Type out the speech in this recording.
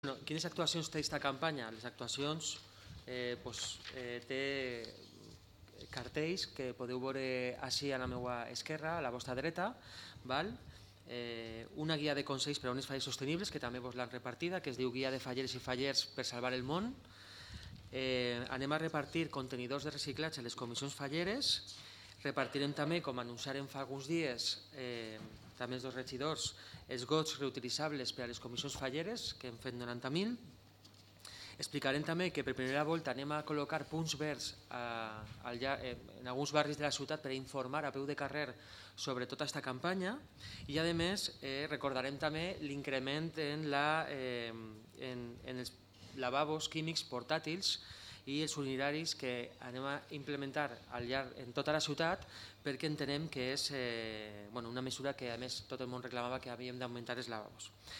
Quines actuacions té aquesta campanya? Les actuacions té cartells que podeu veure així a la meva esquerra, a la vostra dreta, val? Una guia de consells per a unes falles sostenibles, que també vos l'han repartida, que es diu Guia de falleres i fallers per salvar el món. Anem a repartir contenidors de reciclatge a les comissions falleres. Repartirem també, com anunciarem fa alguns dies, també els dos regidors, els gots reutilitzables per a les comissions falleres, que hem fet 90.000. Explicarem també que per primera volta anem a col·locar punts verds en alguns barris de la ciutat per informar a peu de carrer sobre tota aquesta campanya i, a més, recordarem també l'increment en els lavabos químics portàtils i els urinaris que anem a implementar en tota la ciutat, perquè entenem que és una mesura que, a més, tot el món reclamava, que havíem d'augmentar els lavabos.